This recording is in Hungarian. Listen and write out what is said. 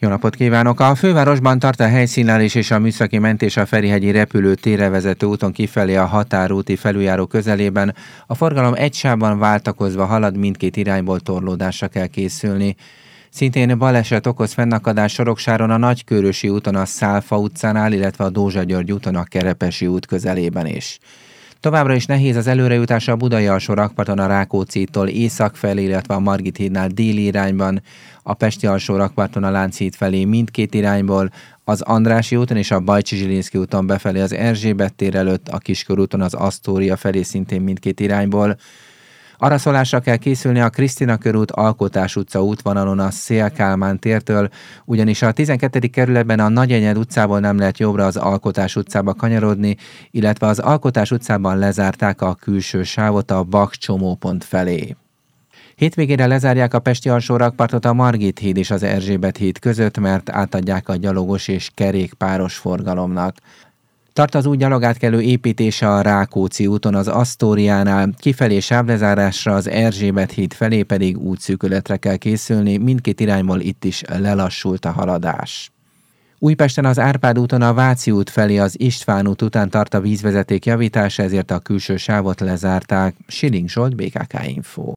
Jó napot kívánok! A fővárosban tart a helyszínelés és a műszaki mentés a Ferihegyi repülőtérre vezető úton kifelé a határúti felüljáró közelében. A forgalom egy sávban váltakozva halad, mindkét irányból torlódásra kell készülni. Szintén baleset okoz fennakadás Soroksáron a Nagykőrösi úton a Szálfa utcánál, illetve a Dózsa György úton a Kerepesi út közelében is. Továbbra is nehéz az előrejutás a Budai alsó-rakparton a Rákóczitól észak felé, illetve a Margit hídnál déli irányban, a Pesti alsó-rakparton a Lánchíd felé mindkét irányból, az Andrássy úton és a Bajcsy-Zsilinszky úton befelé az Erzsébet tér előtt, a Kiskörúton az Asztória felé szintén mindkét irányból. Araszolásra kell készülni a Krisztina körút Alkotás utca útvonalon a Széll Kálmán tértől, ugyanis a 12. kerületben a Nagyenyed utcából nem lehet jobbra az Alkotás utcába kanyarodni, illetve az Alkotás utcában lezárták a külső sávot a Bak csomópont felé. Hétvégére lezárják a Pesti alsó-rakpartot a Margit híd és az Erzsébet híd között, mert átadják a gyalogos és kerékpáros forgalomnak. Tart az új gyalogátkelő építése a Rákóczi úton az Asztóriánál, kifelé sávlezárásra, az Erzsébet híd felé pedig útszűkületre kell készülni, mindkét irányból itt is lelassult a haladás. Újpesten az Árpád úton a Váci út felé az István út után tart a vízvezeték javítása, ezért a külső sávot lezárták. Siling Zsolt, BKK Info.